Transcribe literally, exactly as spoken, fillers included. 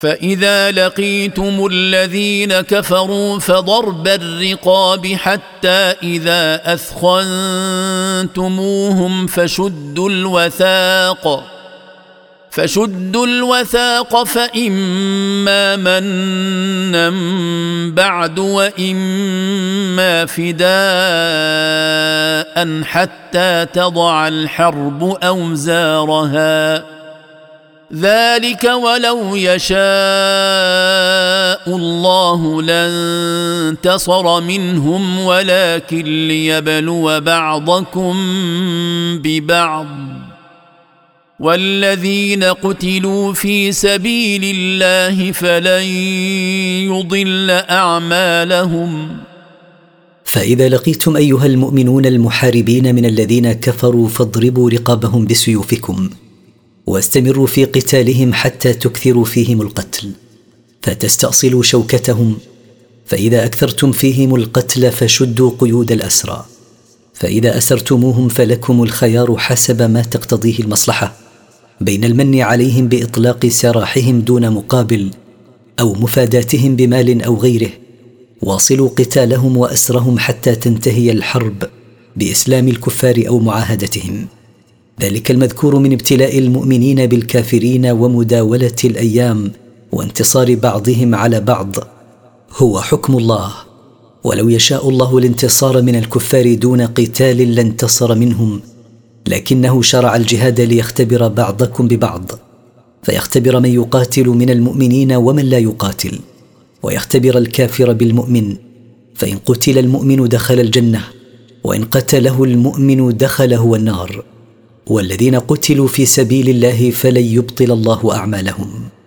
فإذا لقيتم الذين كفروا فضرب الرقاب حتى إذا أثخنتموهم فشدوا الوثاق فشدوا الوثاق فإما منا بعد وإما فداء حتى تضع الحرب أوزارها ذلك ولو يشاء الله لانتصر منهم ولكن ليبلو بعضكم ببعض والذين قتلوا في سبيل الله فلن يضل أعمالهم. فإذا لقيتم أيها المؤمنون المحاربين من الذين كفروا فاضربوا رقابهم بسيوفكم واستمروا في قتالهم حتى تكثروا فيهم القتل فتستأصلوا شوكتهم، فإذا أكثرتم فيهم القتل فشدوا قيود الأسرى، فإذا أسرتموهم فلكم الخيار حسب ما تقتضيه المصلحة بين المن عليهم بإطلاق سراحهم دون مقابل أو مفاداتهم بمال أو غيره، واصلوا قتالهم وأسرهم حتى تنتهي الحرب بإسلام الكفار أو معاهدتهم. ذلك المذكور من ابتلاء المؤمنين بالكافرين ومداولة الأيام وانتصار بعضهم على بعض هو حكم الله، ولو يشاء الله الانتصار من الكفار دون قتال لانتصر منهم، لكنه شرع الجهاد ليختبر بعضكم ببعض، فيختبر من يقاتل من المؤمنين ومن لا يقاتل، ويختبر الكافر بالمؤمن، فإن قتل المؤمن دخل الجنة وإن قتله المؤمن دخل هو النار، والذين قتلوا في سبيل الله فلن يبطل الله أعمالهم.